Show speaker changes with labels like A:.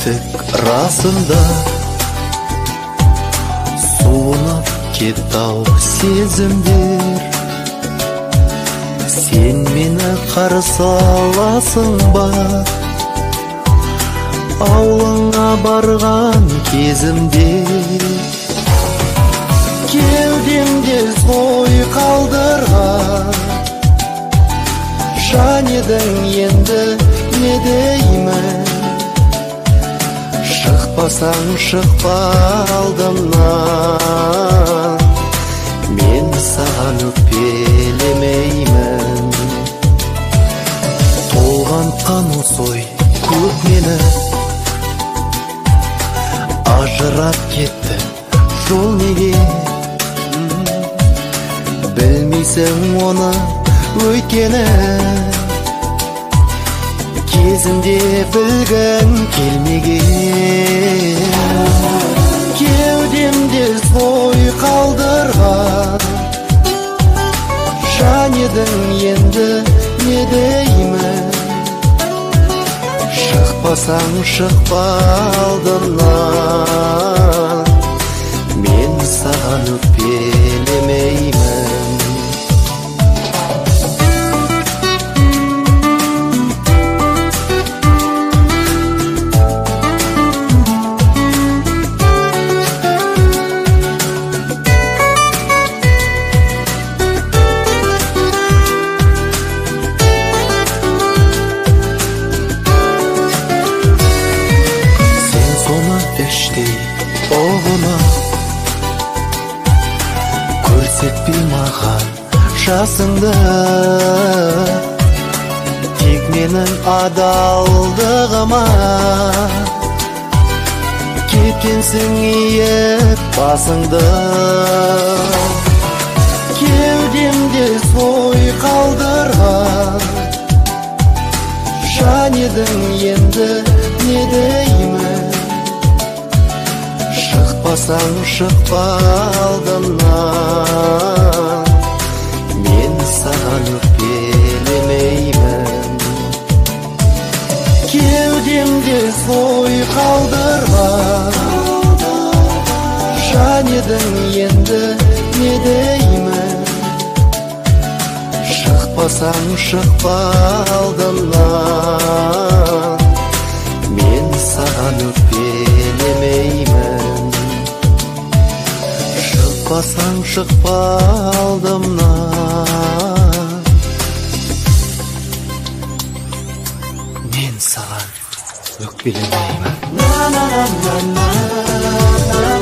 A: кеттік расында, суынып кетті-ау сезімдер. Сен мені қарсы аласың ба, ауылыңа барған кезімде? Кеудемде сой қалдырған жан едің, енді не деймін? Шықпасаң шықпа алдымнан, мен саған өкпелемеймін. Толған қану сой көп мені, ажырап кетті жол неге? Білмейсің оны өйткені кезінде білгің келмеген. Кеудемде сой қалдырған жан едің, енді не деймін? Шықпасаң шықпа алдымнан, мен саған өкпелемеймін. Іштей оғына көрсетпей маған жасыңды, тек менің адалдығыма кеткенсің иіп басыңды. Кеудемде сой қалдырған жан едің, енді не деймін? Шықпасаң шықпа алдымнан, мен саған өкпелемеймін. Кеудемде сой қалдырған жан едің, енді не деймін? Шықпасаң шықпа алдымнан, мен саған өкпелемеймін. Шықпасаң шықпа алдымнан, мен саған өкпелемеймін.